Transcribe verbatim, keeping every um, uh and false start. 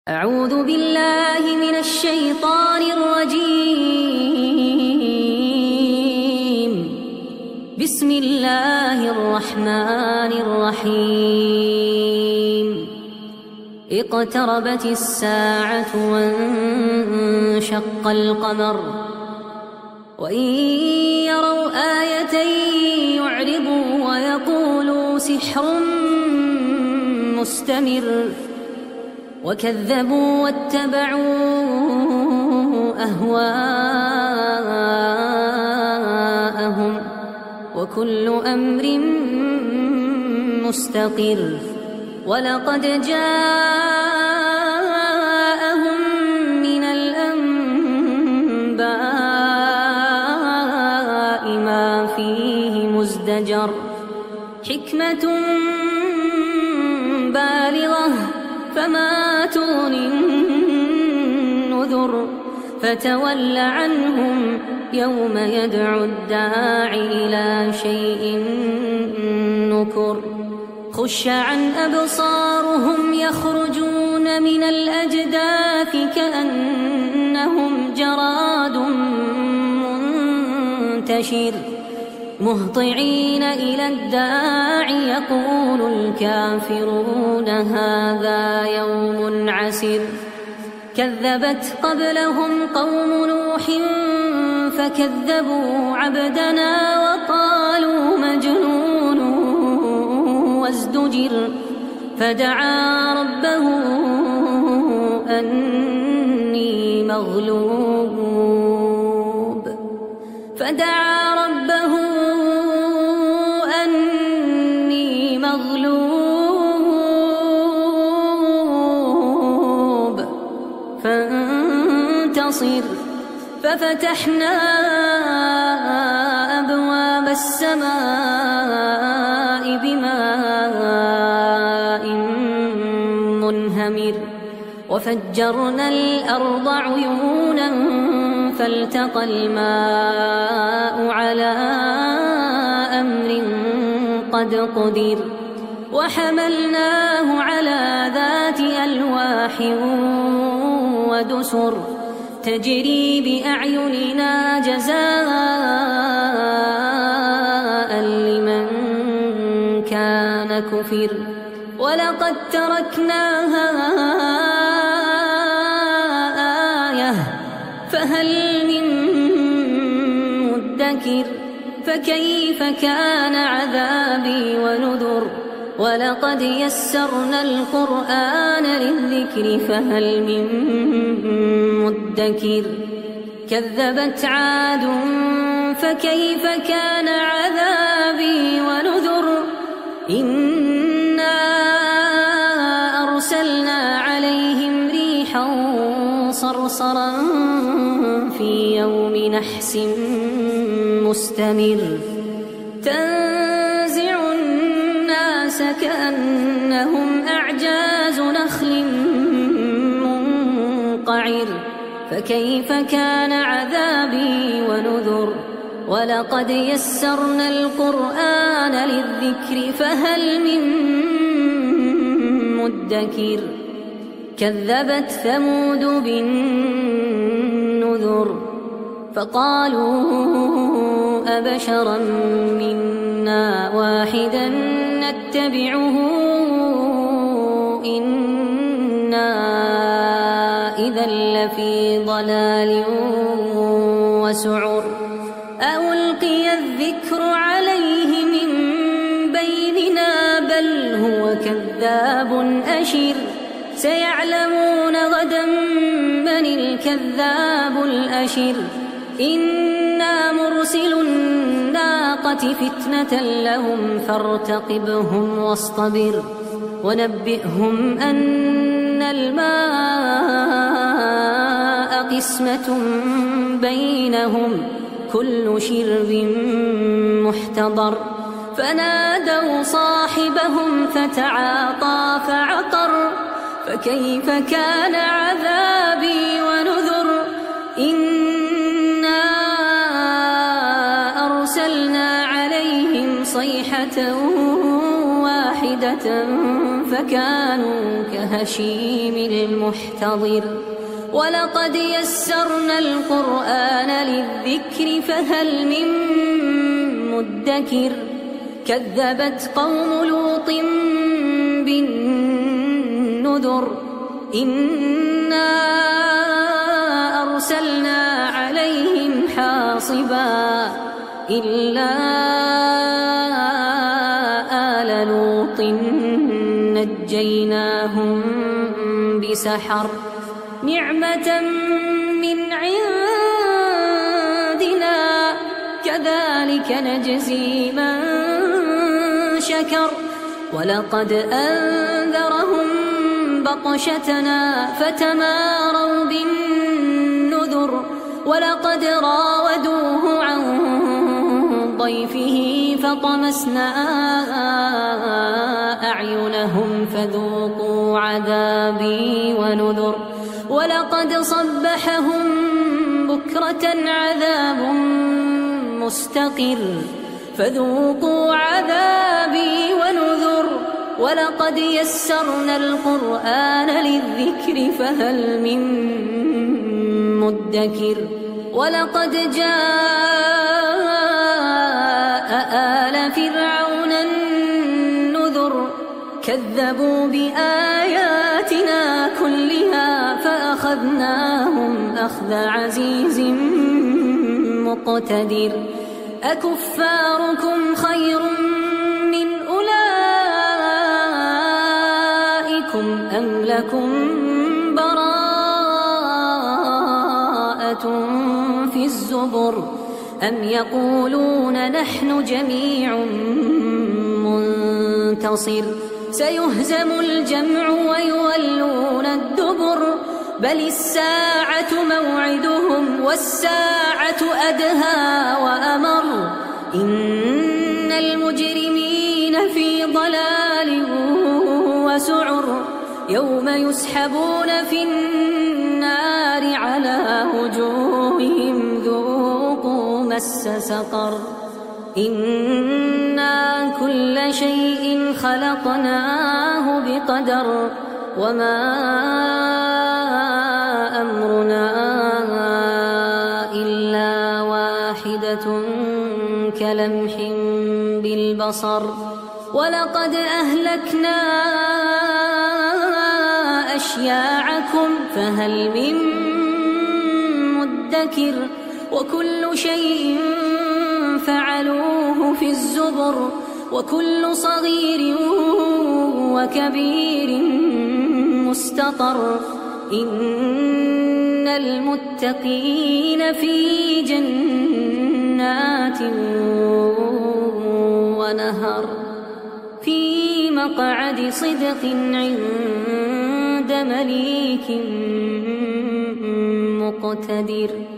أعوذ بالله من الشيطان الرجيم. بسم الله الرحمن الرحيم. اقتربت الساعة وانشق القمر وإن يروا آية يعرضوا ويقولوا سحر مستمر وكذبوا واتبعوا أهواءهم وكل أمر مستقر. ولقد جاءهم من الأنباء ما فيه مزدجر. حكمة بالغة فما تغني النذر. فتول عنهم يوم يدعو الداعي إلى شيء نكر. خش عن أبصارهم يخرجون من الأجداث كأنهم جراد منتشر. مهطعين إلى الداعي يقول الكافرون هذا يوم عسر. كذبت قبلهم قوم نوح فكذبوا عبدنا وقالوا مجنون وازدجر. فدعا ربه أني مغلوب فدعا ربه أني مغلوب فانتصر. ففتحنا أبواب السماء بماء منهمر وفجرنا الأرض عيونا فالتقى الماء على أمر قد قدر. وحملناه على ذات ألواح ودسر تجري بأعيننا جزاء لمن كان كفر. ولقد تركناها آية فهل من مدكر. فكيف كان عذابي ونذر. ولقد يسرنا القرآن للذكر فهل من مدكر. كذبت عاد فكيف كان عذابي ونذر. إنا أرسلنا عليهم ريحا صرصرا في يوم نحس مستمر. تنزع الناس كأنهم أعجاز نخل منقعر. فكيف كان عذابي ونذر. ولقد يسرنا القرآن للذكر فهل من مدكر. كذبت ثمود بالنذر فقالوا أبشرا منا واحدا نتبعه إنا إذا لفي ضلال وسعر. ألقي الذكر عليه من بيننا بل هو كذاب أشر. سيعلمون غدا من الكذاب الأشر. إنا مرسل الناقة فتنة لهم فارتقبهم واصطبر. ونبئهم أن الماء قسمة بينهم كل شرب محتضر. فنادوا صاحبهم فتعاطى فعقر. فكيف كان عذابي ونذر. إنا أرسلنا عليهم صيحة واحدة فكانوا كهشيم المحتضر ولقد يسرنا القرآن للذكر فهل من مدكر كذبت قوم لوط بالنذر إنا أرسلنا عليهم حاصبا إلا آل لوط نجيناهم بسحر نعمة من عندنا كذلك نجزي من شكر ولقد أنذرهم بطشتنا فتماروا بالنذر ولقد راودوه عن ضيفه فطمسنا أعينهم فذوقوا عذابي ونذر ولقد صبحهم بكرة عذاب مستقر فذوقوا عذابي ونذر ولقد يسرنا القرآن للذكر فهل من مدكر ولقد جاء آل فرعون النذر كذبوا بآياتنا كلها فأخذناهم أخذ عزيز مقتدر أكفاركم خير من أولئكم أم لكم براءة في الزبر أم يقولون نحن جميع منتصر سيهزم الجمع ويولون الدبر بل الساعة موعدهم والساعة أدهى وأمر إن المجرمين في ضلال وسعر يوم يسحبون في النار على وجوههم ذوقوا مس سقر إنا كل شيء خلقناه بقدر وما أمرنا إلا واحدة كلمح بالبصر ولقد أهلكنا أشياعكم فهل من مدكر وكل شيء فعلوه في الزبر وكل صغير وكبير مستطر إن المتقين في جنات ونهر في مقعد صدق عند مليك مقتدر.